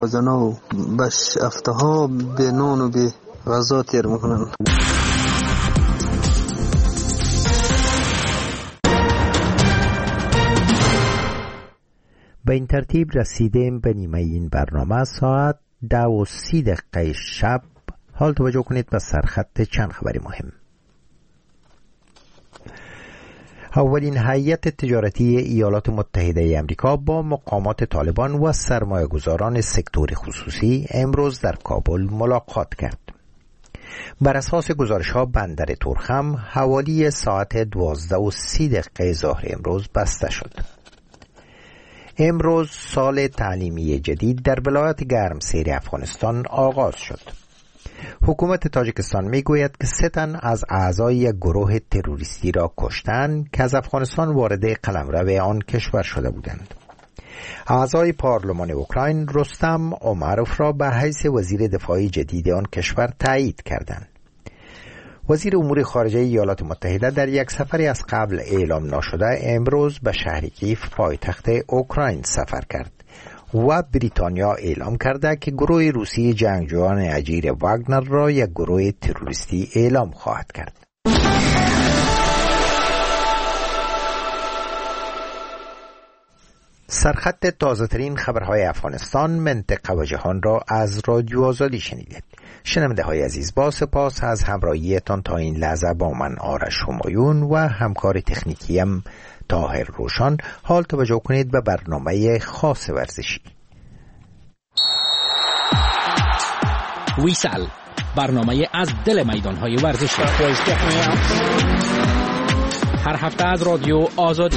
زنا بش افتها به نان و به غذا تیر میکنن. به این ترتیب رسیدیم به نیمه این برنامه. ساعت 10:30 شب. حال توجه کنید به سرخط چند خبری مهم. اولین هیئت تجارتی ایالات متحده امریکا با مقامات طالبان و سرمایه‌گذاران سکتور خصوصی امروز در کابل ملاقات کرد. بر اساس گزارش‌ها بندر تورخم حوالی ساعت 12:30 ظهر امروز بسته شد. امروز سال تعلیمی جدید در ولایت گرمسیر افغانستان آغاز شد. حکومت تاجیکستان میگوید که 3 تن از اعضای یک گروه تروریستی را کشتند که از افغانستان وارد قلمرو آن کشور شده بودند. اعضای پارلمان اوکراین رستم امروف را به حیث وزیر دفاع جدید آن کشور تایید کردند. وزیر امور خارجه ایالات متحده در یک سفری از قبل اعلام نشده امروز به شهر کیف پایتخت اوکراین سفر کرد و بریتانیا اعلام کرده که گروه روسی جنگجویان اجیر واگنر را یک گروه تروریستی اعلام خواهد کرد. سرخط تازه‌ترین خبرهای افغانستان، منطقه و جهان را از رادیو آزادی شنیدید. شنونده های عزیز، با سپاس از همراهیتان تا این لحظه با من آرش همایون و همکار تکنیکیم طاهر روشان. حال توجه کنید به برنامه خاص ورزشی. ویسل، برنامه از دل میدان‌های ورزشی. هر هفته از رادیو آزادی.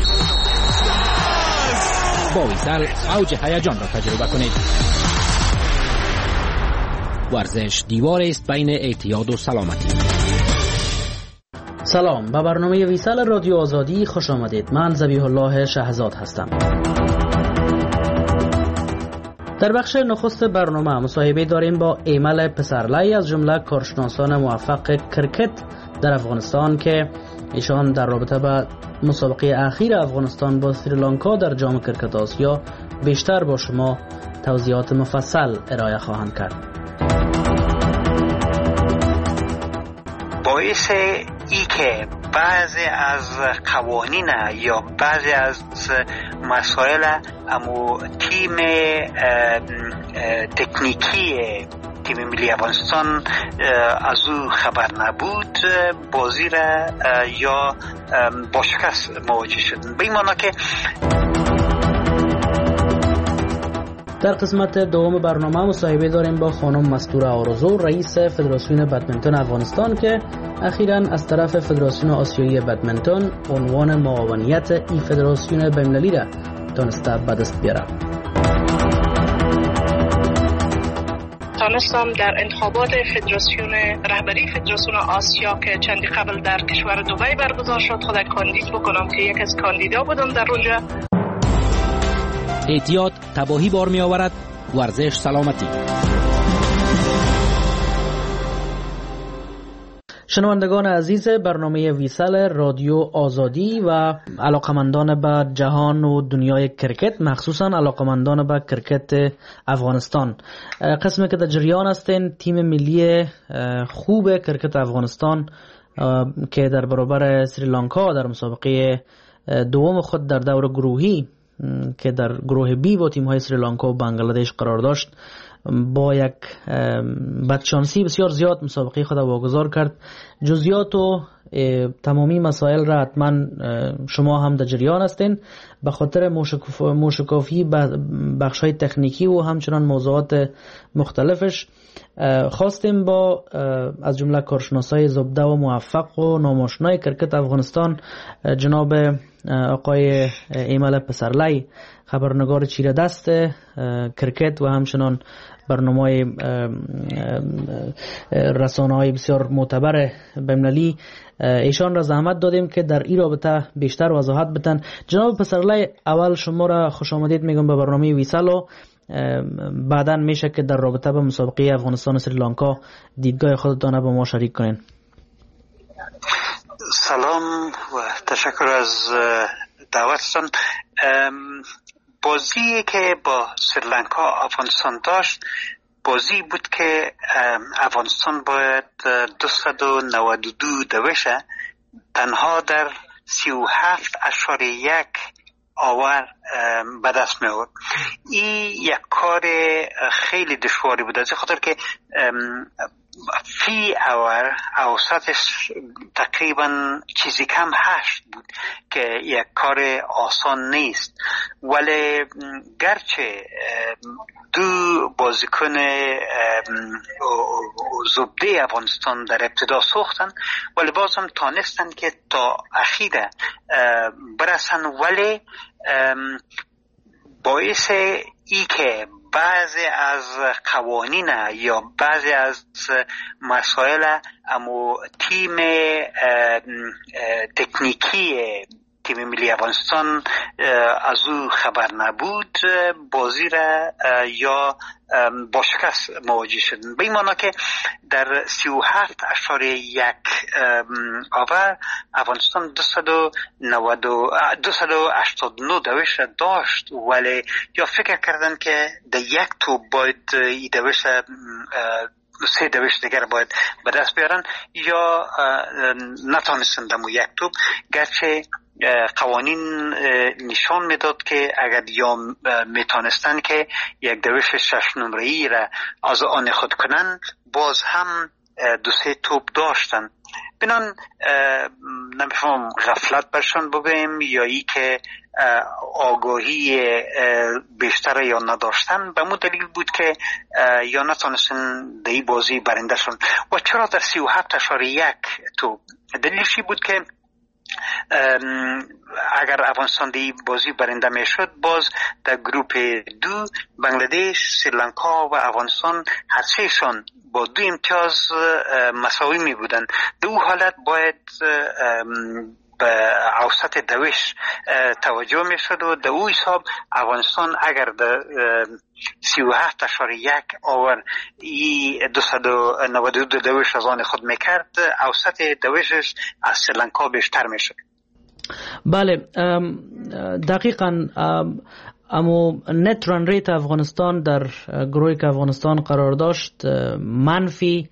با ویسل اوج هیجان را تجربه کنید. ورزش دیوار است بین اعتیاد و سلامتی. سلام، به برنامه ویسل رادیو آزادی خوش آمدید. من ذبیح الله شهزاد هستم. در بخش نخست برنامه مصاحبه داریم با ایمل پسرلی از جمله کارشناسان موفق کرکت در افغانستان که ایشان در رابطه با مسابقه اخیر افغانستان با سریلانکا در جام کرکت آسیا بیشتر با شما توضیحات مفصل ارائه خواهند کرد. باعث ای که بعضی از قوانین یا بعضی از مسائل امو تیم تکنیکی تیم ملی افغانستان از او خبر نبود، بازی را یا با شکست مواجه شدن. به این معنی که در قسمت دوم برنامه مصاحبه داریم با خانم مستوره آرزو، رئیس فدراسیون بدمنتون افغانستان که اخیراً از طرف فدراسیون آسیایی بدمنتون عنوان معاونیت ای فدراسیون بین‌المللی را تونسته به دست بیاره. تانستم در انتخابات فدراسیون رهبری فدراسیون آسیا که چندی قبل در کشور دبی برگزار شد خود کاندید بکنم که یک از کاندیدا بودم در اونجا. اعتیاد تباهی بار می آورد، ورزش سلامتی. شنوندگان عزیز برنامه ویسل رادیو آزادی و علاقمندان به جهان و دنیای کرکت، مخصوصا علاقمندان به کرکت افغانستان، قسمی که در جریان هستین تیم ملی خوب کرکت افغانستان که در برابر سریلانکا در مسابقه دوم خود در دور گروهی که در گروه بی با تیم های سریلانکا و بنگلادش قرار داشت با یک بدشانسی بسیار زیاد مسابقه خود واگذار کرد. جزئیات و تمامی مسائل را حتما شما هم در جریان هستین. به خاطر موشکافی بخش های تکنیکی و همچنان موضوعات مختلفش خواستیم با از جمله کارشناسای زبده و موفق و ناماشنای کرکت افغانستان جناب آقای ایمل پسرلی، خبرنگار چیره دست کرکت و همچنان برنامه رسانه‌های بسیار معتبر بین‌المللی، ایشان را زحمت دادیم که در این رابطه بیشتر وضاحت بدن. جناب پسرلی، اول شما را خوش آمدید میگم به برنامه ویسل و بعداً میشه که در رابطه با مسابقه افغانستان و سریلانکا دیدگاه خودتان با ما شریک کنین. سلام و تشکر از دعوتتان. بازی که با سریلانکا افغانستان داشت بازی بود که افغانستان باید 292 دوشه تنها در 37.1 آور به دست می آورد. این یک کار خیلی دشواری بود، از خاطر که فی آور اوسطش تقریبا چیزی کم 8 بود که یک کار آسان نیست. ولی گرچه دو بازیکن زبده افغانستان در ابتدا سوختن ولی بازم تانستن که تا اخیره برسن، ولی باعث ای که بعضی از قوانین یا بعضی از مسائل اما تیم تکنیکی تیم ملی افغانستان از او خبر نبود، بازی را یا با شکست مواجه شدن. به این معنی که در 37.1 آور افغانستان 289 دوش داشت، ولی یا فکر کردن که در یک توپ باید این دوش 3 دوش دیگر باید به دست بیارن یا نتانستن دمو یک توپ، گرچه قوانین نشان میداد که اگر یا میتونستن که یک دوش 6 نمره‌ای را از آن خود کنن باز هم 2-3 توپ داشتن. بنان نمیفهم غفلت برشان بگویم یا ای که آگاهی بیشتر یا نداشتن، به مو دلیل بود که یا نتونستن در این بازی برنده شدن. و چرا در 37.1 توپ؟ دلیلشی بود که اگر افغانستان دی بازی برنده میشد باز در گروپ 2 بنگلادش، سریلانکا و افغانستان هر سهشان با 2 امتیاز مساوی می بودن. در او حالت باید به اوسط دوش توجه می شد و در او حساب افغانستان اگر در 37.1 آور ای 292 دوش از آن خود میکرد، اوسط دوشش از سریلانکا بیشتر می شد. بله، دقیقاً اما نت ران ریت افغانستان در گروهی که افغانستان قرار داشت منفی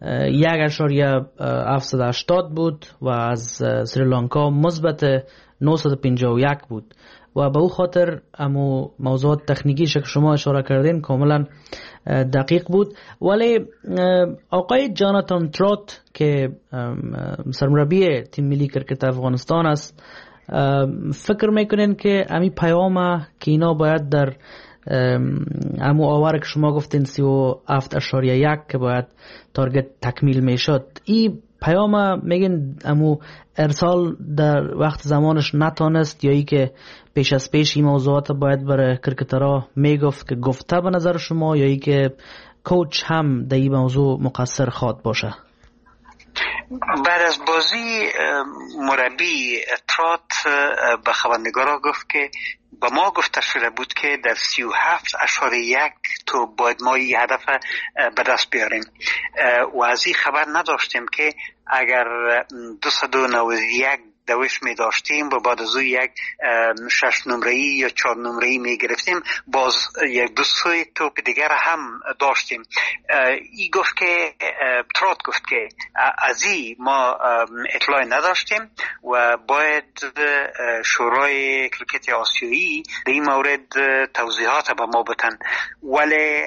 1.780 بود و از سریلانکا مثبت 951 بود و به او خاطر امو موضوعات تکنیکی که شما اشاره کردین کاملا دقیق بود. ولی آقای جاناتان ترات که سرمربی تیم ملی کرکت افغانستان است فکر میکنین که امی پیام که اینا باید در امو آور که شما گفتین 37.1 که باید تارگت تکمیل میشد، این پیام میگن امو ارسال در وقت زمانش نتانست یا ای که پیش از پیش این موضوعات باید برای کرکترها میگفت که گفته به نظر شما یا ای که کوچ هم در این موضوع مقصر خواد باشه؟ بعد از بازی مربی ترات به خبرنگارا گفت که با ما گفته شده بود که در 37.1 تو باید ما این هدف به دست بیاریم و از این خبر نداشتیم که اگر 291 دوش می داشتیم و بعد از او یک 6 نمره‌ای یا 4 نمره‌ای می گرفتیم باز یک 2 توپ دیگر هم داشتیم. ای گفت که ترات گفت که از این ما اطلاع نداشتیم و باید شورای کرکت آسیایی در این مورد توضیحات به ما بدن. ولی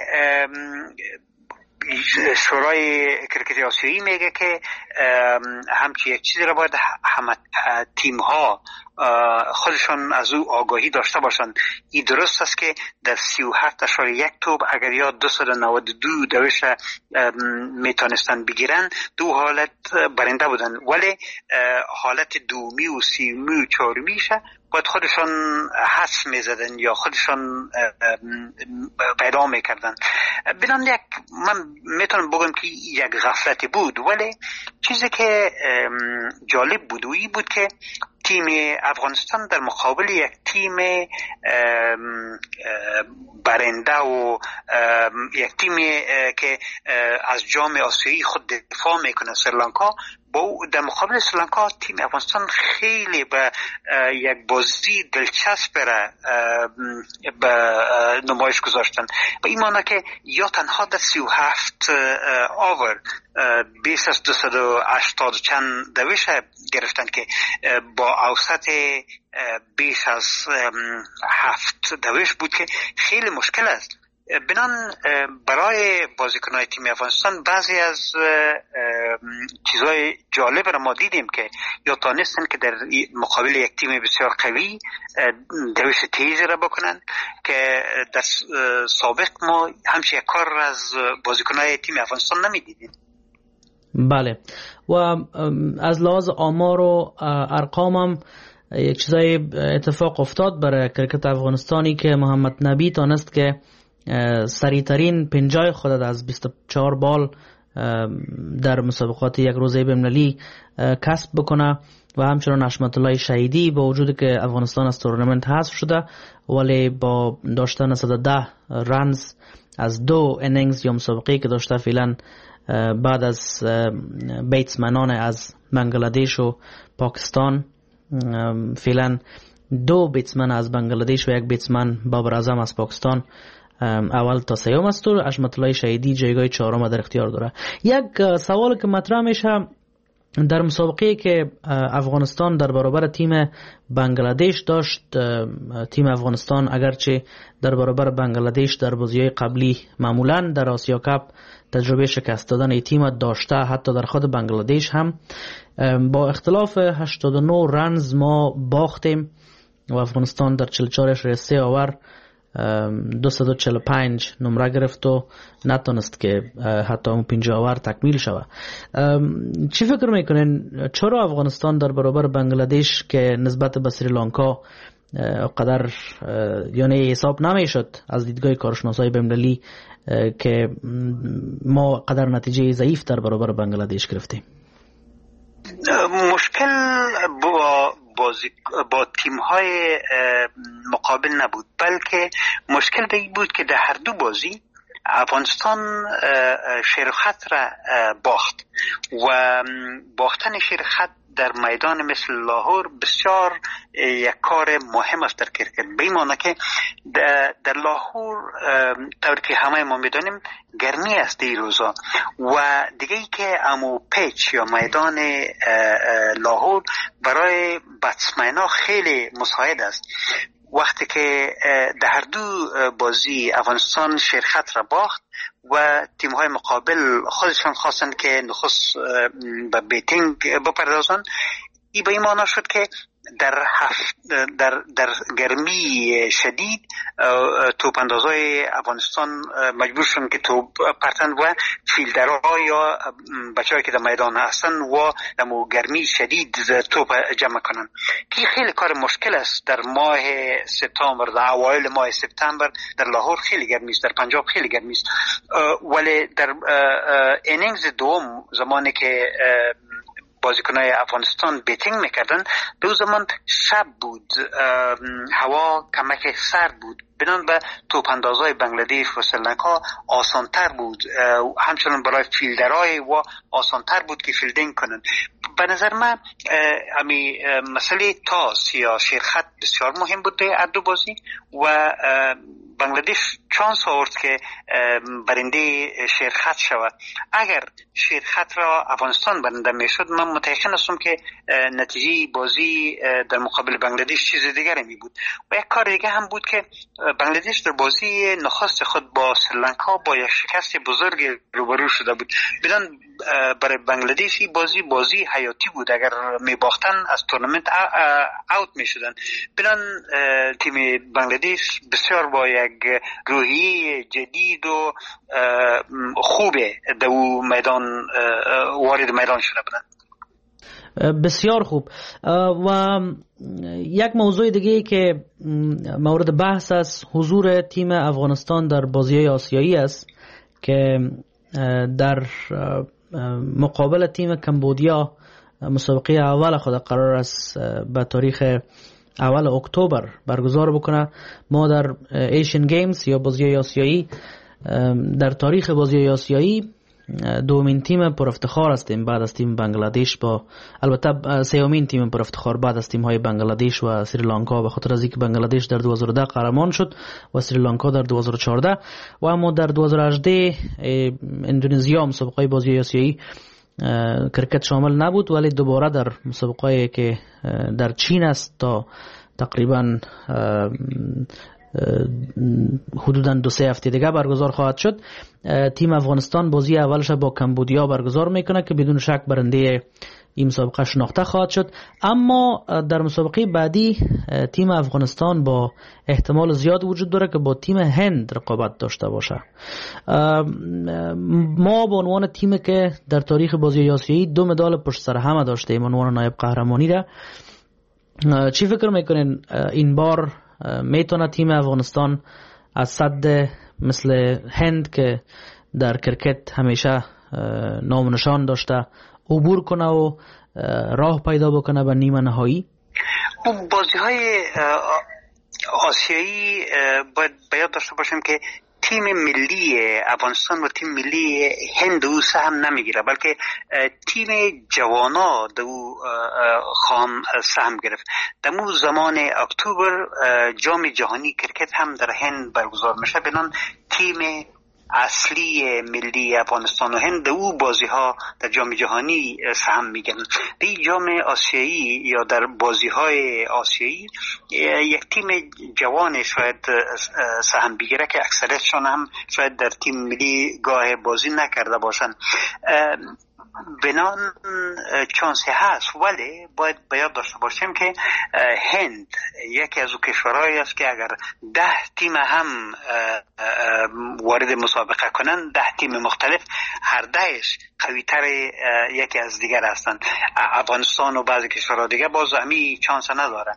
شورای کرکت آسیایی میگه که همچی یک چیزی را باید همه تیم ها خودشان از او آگاهی داشته باشند. این درست است که در 37.1 توپ اگر یا 292 دوش میتونستن بگیرن دو حالت برنده بودن، ولی حالت دومی و سیومی و چهارمیشه باید خودشان حس میزدن یا خودشان پیدا میکردن. بنام من میتونم بگم که یک غفلتی بود، ولی چیزی که جالب بود و این بود که تیم افغانستان در مقابل یک تیم برنده و یک تیم که از جام آسیایی خود دفاع میکنه سریلانکا با در مقابل سریلانکا تیم افغانستان خیلی به یک بازی دلچسب به نمایش گذاشتن. به این معنی که یا تنها در 37 آور بیش از 280 چند دوش گرفتن که با اوسط بیش از 7 دوش بود که خیلی مشکل است. بنان برای بازیکن‌های تیم افغانستان بعضی از چیزهای جالب را ما دیدیم که یا تانستن که در مقابل یک تیم بسیار قوی دوش تیزی را بکنن که در سابق ما همچه یک کار از بازیکن‌های تیم افغانستان نمی‌دیدیم. بله، و از لحاظ آمار و ارقام هم یک چیزای اتفاق افتاد برای کرکت افغانستانی که محمد نبی تانست که سریعترین پنجای خود از 24 بال در مسابقات یک روزه بین‌المللی کسب بکنه و همچنان حشمت الله شهیدی با وجودی که افغانستان از تورنمنت حذف شده ولی با داشتن 110 رنز از 2 انینگز یا مسابقه که داشته فعلا بعد از بیتسمنان از بنگلادش و پاکستان، فعلا 2 بیتسمن از بنگلادش و 1 بیتسمن بابر اعظم از پاکستان اول تا سیوم است و حشمت الله شهیدی جایگاه 4 در اختیار داره. یک سوال که مطرح میشه در مسابقه که افغانستان در برابر تیم بنگلادش داشت، تیم افغانستان اگرچه در برابر بنگلادش در بازی‌های قبلی معمولاً در آسیا کاپ تجربه شکست دادن ای تیم داشته، حتی در خود بنگلادش هم با اختلاف 89 رنز ما باختیم و افغانستان در 44.3 آور 245 نمره گرفت و نتونست که حتی اون 50 آور تکمیل شود. چی فکر میکنین چرا افغانستان در برابر بنگلادش که نسبت به سریلانکا قدر یعنی حساب نمیشد از دیدگاه کارشناسای بین‌المللی که ما قدر نتیجه ضعیف در برابر بنگلادش گرفتیم؟ مشکل با تیم‌های مقابل نبود، بلکه مشکل این بود که در هر دو بازی افغانستان شیرخط را باخت و باختن شیرخط در میدان مثل لاهور بسیار یک کار مهم است در کرکت. به این معنی که در لاهور طوری که همه ما میدانیم گرمی است این روزا و دیگه ای که امو پیچ یا میدان لاهور برای بتسمن‌ها خیلی مساعد است. وقتی که در هر دو بازی افغانستان شیرخط را باخت و تیم‌های مقابل خودشان خواستند که نخست به بیتینگ بپردازند، این به این معنی شد که در گرمی شدید توپاندازای افغانستان مجبور شدن که توپ پرتند و فیلدرها یا بچه‌هایی که در میدان هستن و در گرمی شدید توپ جمع کنن که خیلی کار مشکل است. در ماه سپتامبر، در اوایل ماه سپتامبر در لاهور خیلی گرمی است، در پنجاب خیلی گرمی است، ولی در اینینگز دوم زمانی که بازیکنای افغانستان بیتینگ میکردن دو زمان شب بود، هوا کمک سرد بود، بنان به توپاندازای بنگلادش و سریلانکا آسانتر بود، همچنان برای فیلدرهای و آسانتر بود که فیلدینگ کنن. به نظر من مسئله تاس یا شیرخط بسیار مهم بود در دو بازی و بنگلادش چانس آورد که برنده شیرخط شود. اگر شیرخط را افغانستان برنده میشد من متأکد هستم که نتیجه بازی در مقابل بنگلادش چیز دیگری می بود. و یک کار دیگه هم بود که بنگلادش در بازی نخست خود با سریلانکا با یک شکست بزرگ روبرو شده بود. بدان برای بنگلادش بازی حیاتی بود، اگر می باختن از تورنمنت اوت می شدن. بدان تیم بنگلادش بسیار با یک روحی جدید و خوبه در میدان وارد میدان شده بودن. بسیار خوب. و یک موضوع دیگه که مورد بحث است حضور تیم افغانستان در بازی‌های آسیایی است که در مقابل تیم کمبودیا مسابقه اول خود قرار است به تاریخ اول اکتبر برگزار بکنه. ما در ایشین گیمز یا بازی‌های آسیایی در تاریخ بازی‌های آسیایی دومین تیم پر افتخار هستیم بعد از تیم بنگلادش، با البته سومین تیم پر افتخار بعد از تیم های بنگلادش و سریلانکا، به خاطر از اینکه بنگلادش در 2010 قهرمان شد و سریلانکا در 2014. و اما در 2018 اندونزیا مسابقه بازی آسیایی کرکت شامل نبود، ولی دوباره در مسابقه که در چین است تا تقریبا حدوداً 2-3 هفته دیگه برگزار خواهد شد. تیم افغانستان بازی اولش با کمبودیا برگزار میکنه که بدون شک برنده این مسابقه شناخته خواهد شد. اما در مسابقه بعدی تیم افغانستان با احتمال زیاد وجود داره که با تیم هند رقابت داشته باشه. ما به عنوان تیمی که در تاریخ بازی آسیایی 2 مدال پشت سر هم داشتیم عنوان نایب قهرمانی را، چی فکر میکنین این بار میتونه تیم افغانستان از صد مثل هند که در کرکت همیشه نام و نشان داشته عبور کنه و راه پیدا بکنه به نیمه نهایی؟ بازی های آسیایی باید بیاد داشته باشیم که تیم ملی افغانستان و تیم ملی هند او سهم نمیگیره، بلکه تیم جوانا دو خام سهم گرفت. در مو زمان اکتبر جام جهانی کرکت هم در هند برگزار میشه، بنان تیم اصلی ملی افغانستان و هند او بازی ها در جام جهانی سهم میگن. در جام آسیایی یا در بازی های آسیایی یک تیم جوان شاید سهم بگیره که اکثریتشون هم شاید در تیم ملی گاه بازی نکرده باشن. بنان چانسی هست، ولی باید بیاد داشته باشیم که هند یکی از او کشورهایی است که اگر 10 تیم هم وارد مسابقه کنن، 10 تیم مختلف، هر 10ش قوی‌تر یکی از دیگر هستند. افغانستان و بعضی کشورها دیگه باز همی چانس نداره.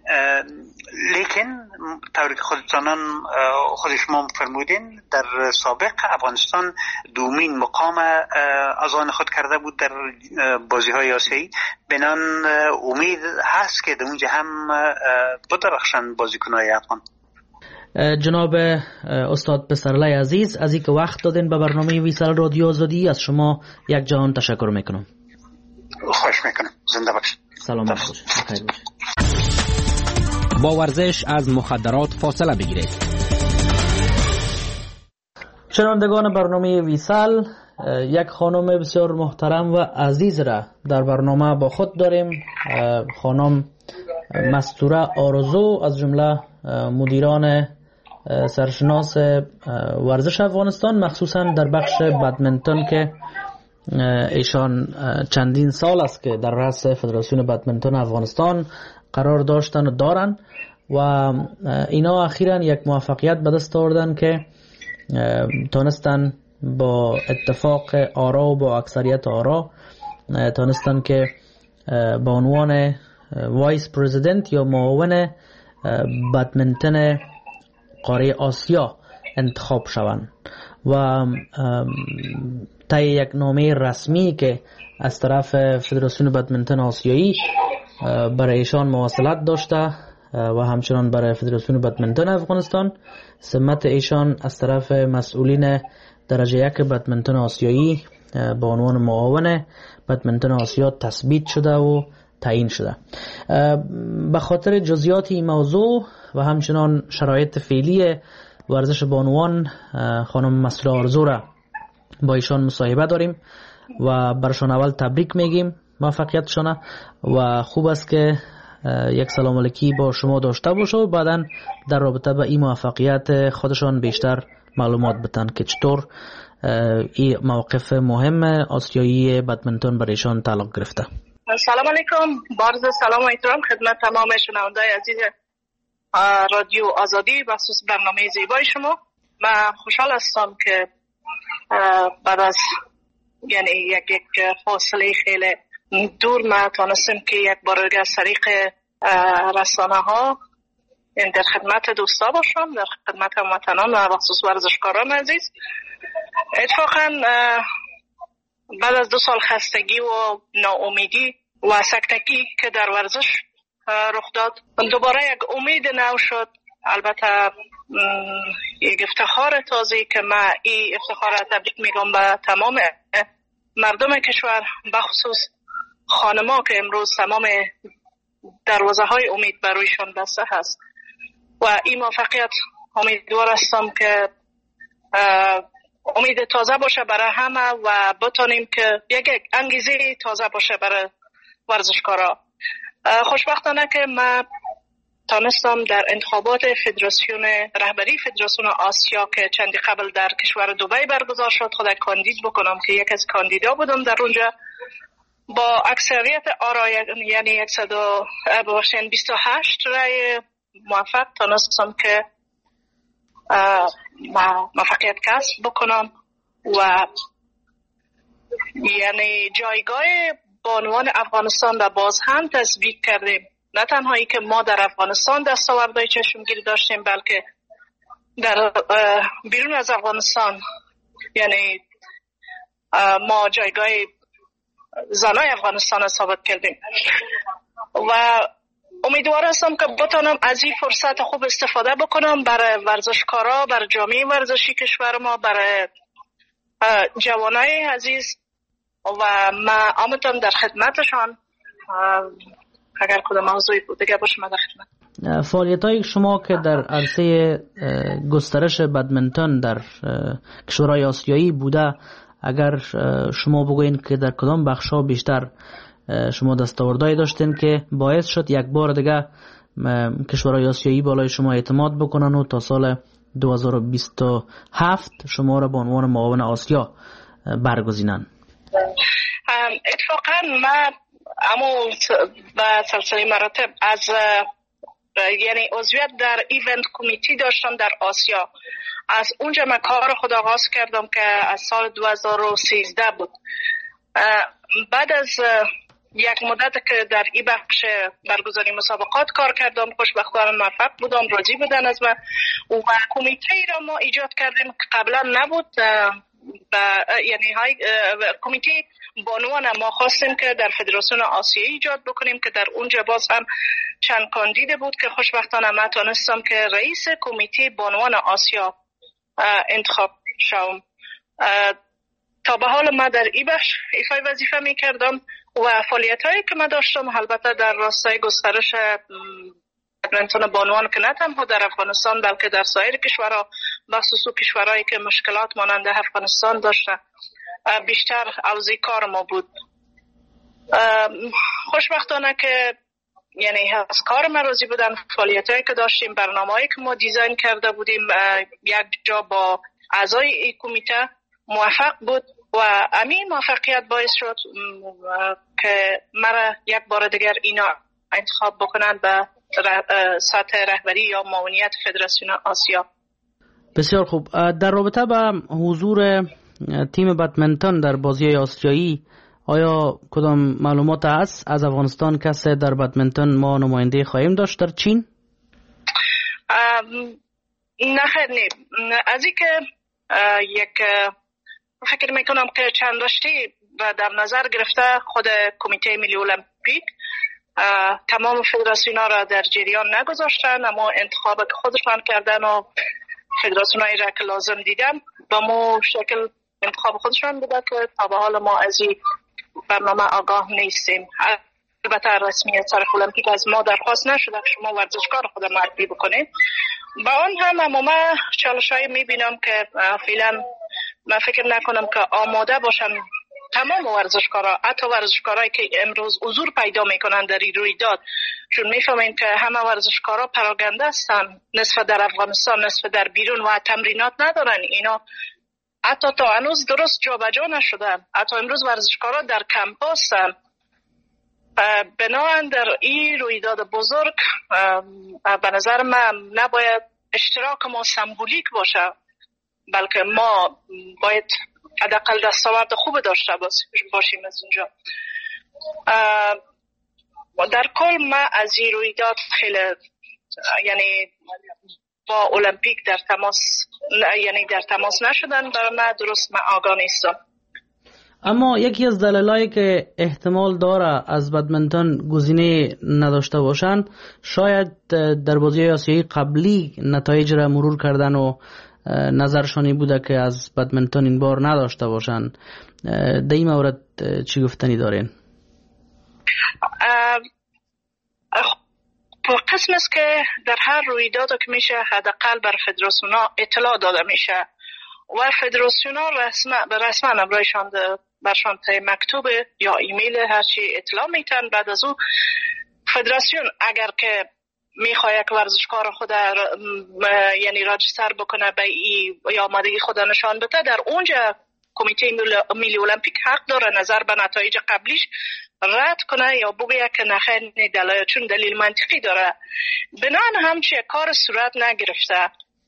لیکن طوری که خود شما فرمودین، در سابق افغانستان دومین مقام از آن خود کرده بود در بازی های آسیایی. بنان امید هست که در اونجا هم بدرخشن بازیکن‌های افغان. جناب استاد پسرلی عزیز، از اینکه وقت دادین به برنامه ویسال رادیو آزادی، از شما یک جهان تشکر میکنم. خوش میکنم. زنده باشید. سلامت باشید. بخیر باشید. با ورزش از مخدرات فاصله بگیرید. شنوندگان برنامه ویسال، یک خانم بسیار محترم و عزیز را در برنامه با خود داریم. خانم مستوره آرزو، از جمله مدیران سرشناس ورزش افغانستان، مخصوصا در بخش بدمنتون که ایشان چندین سال است که در رأس فدراسیون بدمنتون افغانستان قرار داشتن و دارن و اینا اخیراً یک موفقیت به دست آوردن که تونستن با اتفاق آرا و با اکثریت آرا تونستن که به عنوان وایس پرزیدنت یا معاون بدمنتون قاره آسیا انتخاب شوند و طی یک نامه رسمی که از طرف فدراسیون بدمنتون آسیایی برای ایشان مواصلت داشته و همچنان برای فدراسیون بدمنتون افغانستان، سمت ایشان از طرف مسئولین درجه 1 بدمنتون آسیایی به عنوان معاون بدمنتون آسیا تثبیت شده و تعیین شده. به خاطر جزئیات این موضوع و همچنان شرایط فعلی ورزش بانوان، خانم مسئول آرزو را با ایشان مصاحبه داریم و برشان اول تبریک میگیم موفقیتشان و خوب است که یک سلام علیکی با شما داشته باشه و بعدا در رابطه با این موفقیت خودشان بیشتر معلومات بدن که چطور این موقف مهم آسیایی بدمنتون برایشان تعلق گرفته. سلام علیکم، بارز سلام و احترام خدمت تمام شنوندگان عزیز رادیو آزادی بخصوص برنامه زیبای شما. من خوشحال هستم که بعد از یعنی یک فاصله خیلی دور ما تونستم که یک بار دیگه از طریق رسانه ها در خدمت دوستا باشم، در خدمت هموطنان و بخصوص ورزشکاران عزیز. اتفاقا بعد از 2 سال خستگی و ناامیدی و سکتگی که در ورزش رخ داد، دوباره یک امید نو شد. البته یک افتخار تازه که من این افتخار را تبریک میگم به تمام مردم کشور، بخصوص خانما که امروز تمام دروازه های امید برویشان بسته هست و این موفقیت امیدوار هستم که امید تازه باشه برای همه و بتانیم که یک انگیزه تازه باشه برای ورزشکارا. خوشبختانه که من تانستم در انتخابات رهبری فدراسیون آسیا که چندی قبل در کشور دبی برگزار شد خود کاندید بکنم که یک از کاندیدا بودم در اونجا. با اکثریت آرای یعنی 128 رای موفق تانستم که موفقیت کسب بکنم و یعنی جایگاه بانوان افغانستان را باز هم تثبیت کردیم. نه تنهایی که ما در افغانستان دستاوردهای چشمگیری داشتیم بلکه در بیرون از افغانستان یعنی ما جایگاه زنای افغانستان را ثابت کردیم و امیدوار هستم که بتانم از این فرصت خوب استفاده بکنم برای ورزشکارا، برای جامعه ورزشی کشور ما، برای جوانای عزیز و من آمدم در خدمتشان. اگر کدام موضوعی بود دیگه باشه من در خدمت. فعالیت‌های شما که در عرصه گسترش بدمنتون در کشورهای آسیایی بوده، اگر شما بگوین که در کدام بخش‌ها بیشتر شما دستاوردهایی داشتین که باعث شد یک بار دیگه کشورهای آسیایی بالای شما اعتماد بکنن و تا سال 2027 شما را به عنوان معاون آسیا برگزینن؟ اتفاقا من اما به سلسله مراتب از یعنی عضویت در ایونت کمیتی داشتم در آسیا. از اونجا من کار خود آغاز کردم که از سال 2013 بود. بعد از یک مدت که در این بخش برگزاری مسابقات کار کردم خوشبختانه موفق بودم، راضی بودن از من و کمیته را ما ایجاد کردیم که قبلا نبود. یعنی کمیته بانوان ما خواستیم که در فدراسیون آسیایی ایجاد بکنیم که در اونجا باز هم چند کاندید بود که خوشبختانه من تانستم که رئیس کمیته بانوان آسیا انتخاب شوم. تا به حال من در این بخش ایفای وظیفه می کردم و فعالیت هایی که من داشتم البته در راستای گسترش بدمنتون بانوان که نه تنها در افغانستان بلکه در سایر کشورها بخصوص کشورهایی که مشکلات مانند افغانستان داشته بیشتر اوزی کار ما بود. خوشبختانه که یعنی از کار من راضی بودن. فعالیت هایی که داشتیم، برنامه هایی که ما دیزاین کرده بودیم یک جا با اعضای کمیته موفق بود و همین موفقیت باعث شد که مرا یک بار دیگر اینا انتخاب بکنن به سطح رهبری یا معاونیت فدراسیون آسیا. بسیار خوب. در رابطه با حضور تیم بدمنتون در بازی آسیایی آیا کدام معلومات هست از افغانستان کسی در بدمنتون ما نماینده خواهیم داشت در چین؟ نه خیر نه. از این که یک فکر میکنم که چند داشتی و در نظر گرفته خود کمیته ملی المپیک تمام فدراسیونا را در جریان نگذاشتن، اما انتخاب که خودشان کردن و فدراسیونایی را که لازم دیدن با مو شکل انتخاب خودشان بوده که تا به حال ما از این برنامه آگاه نیستیم. البته رسمیت طرف المپیک از ما درخواست نشده که شما ورزشکار خود معرفی بکنید. با آن هم اما من چالش‌هایی میبینم که فعلا من فکر نکنم که آماده باشن تمام ورزشکارا، حتی ورزشکارایی که امروز حضور پیدا میکنن در این رویداد، چون میفهمین که همه ورزشکارا پراگنده هستن، نصف در افغانستان نصف در بیرون و تمرینات ندارن. اینا حتی تا هنوز درست جابجا نشدن. حتی امروز ورزشکارا در کمپ هستن. بنابراین در این رویداد بزرگ به نظر من نباید اشتراک ما سمبولیک باشه، بلکه ما باید حداقل دستاورد خوب داشته باشیم از اونجا. در کل من از این رویداد خیلی یعنی با المپیک در تماس نشدن، برای من درست من آگاه نیستم. اما یکی از دلایلی که احتمال داره از بدمنتون گزینه نداشته باشن، شاید در بازی آسیایی قبلی نتایج را مرور کردن و نظرشانی بوده که از بدمنتون این بار نداشته باشن. در این مورد چی گفتنی دارین؟ قسم است که در هر رویداد که میشه حداقل بر فدراسیونا اطلاع داده میشه و فدراسیونا رسما برایشان برشان مکتوب یا ایمیل هرچی اطلاع میتن. بعد از او فدراسیون اگر که میخواد یک ورزشکار خود یعنی راجستر بکنه به یا آمادگی خود نشان بده، در اونجا کمیته ملی المپیک حق داره نظر به نتایج قبلیش رد کنه یا بگه که نخیر دلایل چون دلیل منطقی داره. بنان همچه کار صورت نگرفته.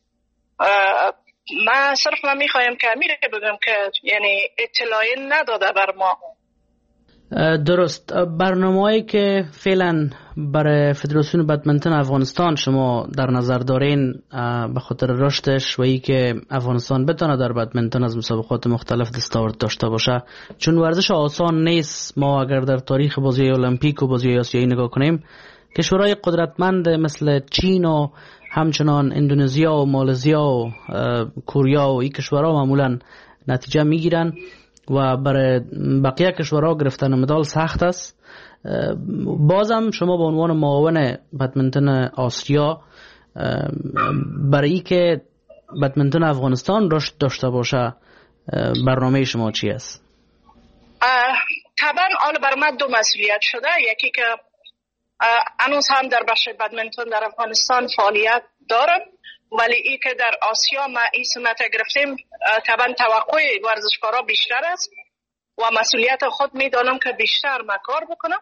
من صرف میخوایم که امیره بگم که یعنی اطلاعی نداده بر ما. درست. برنامه‌ای که فعلا برای فدراسیون بدمنتون افغانستان شما در نظر دارین به خاطر رشدش و ای که افغانستان بتونه در بدمنتون از مسابقات مختلف دستاورد داشته باشه، چون ورزش آسان نیست. ما اگر در تاریخ بازی المپیک و بازی آسیایی نگاه کنیم، کشورهای قدرتمند مثل چین و همچنان اندونزیا و مالزیا و کوریا و این کشورها معمولا نتیجه میگیرن و برای بقیه کشورها گرفتن مدال سخت است. بازم شما به عنوان معاون بدمنتون آسیا برای که بدمنتون افغانستان رشد داشته باشه برنامه شما چی است؟ طبعا آن بر من دو مسئولیت شده. یکی که هنوز هم در بخش بدمنتون در افغانستان فعالیت دارم، ولی ای که در آسیا ما این سمت گرفتیم طبعا توقع ورزشکارا بیشتر است و مسئولیت خود میدانم که بیشتر ما کار بکنم.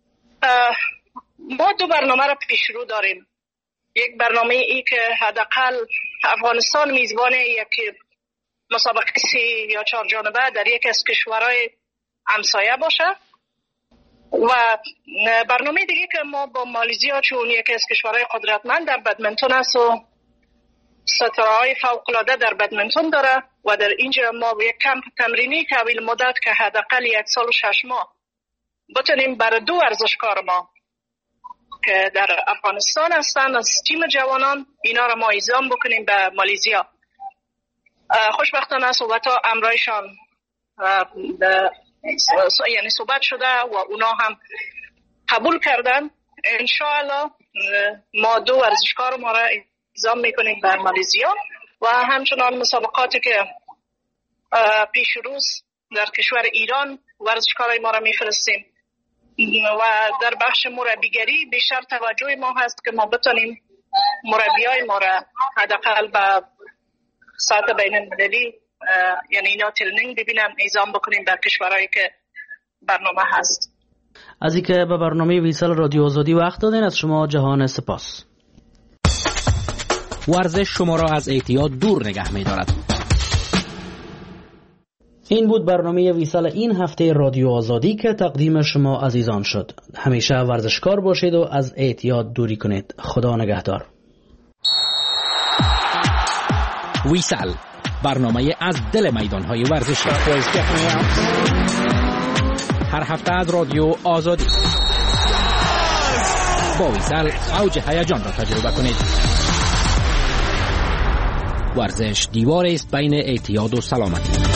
ما دو برنامه را پیش رو داریم. یک برنامه ای که حداقل افغانستان میزبان یک مسابقه 3 یا 4 جانبه در یک از کشورهای همسایه باشه و برنامه دیگه که ما با مالزیا چون یکی از کشورهای قدرتمند در بدمنتون است و ستاره‌های فوق‌العاده در بدمنتون داره و در اینجا ما یک کمپ تمرینی طویل مدت که حداقل 1 سال و 6 ماه بتونیم برای 2 ورزشکار ما که در افغانستان هستن از تیم جوانان اینا را ما اعزام بکنیم به مالزیا. خوشبختانه صحبت‌ها امرایشان یعنی صحبت شده و اونا هم قبول کردن. انشاءالله ما 2 ورزشکار ما را اعزام میکنیم بر مالزیا و همچنان مسابقاتی که پیش روز در کشور ایران ورزشکارای ما را میفرستیم و در بخش مربیگری بیشتر توجه ما هست که ما بتونیم مربیای ما را حداقل به سطح بین المللی یعنی اینا ترنینگ ببینم اعزام بکنیم در کشورهایی که برنامه هست. از اینکه به برنامه ویسال رادیو آزادی وقت دادین از شما جهان سپاس. ورزش شما را از اعتیاد دور نگه می دارد. این بود برنامه ویسال این هفته رادیو آزادی که تقدیم شما عزیزان شد. همیشه ورزشکار باشید و از اعتیاد دوری کنید. خدا نگهدار. ویسال، برنامه از دل میدانهای ورزشی. هر هفته از رادیو آزادی. با ویسال اوج هیجان را تجربه کنید. ورزش دیواری است بین اعتیاد و سلامتی.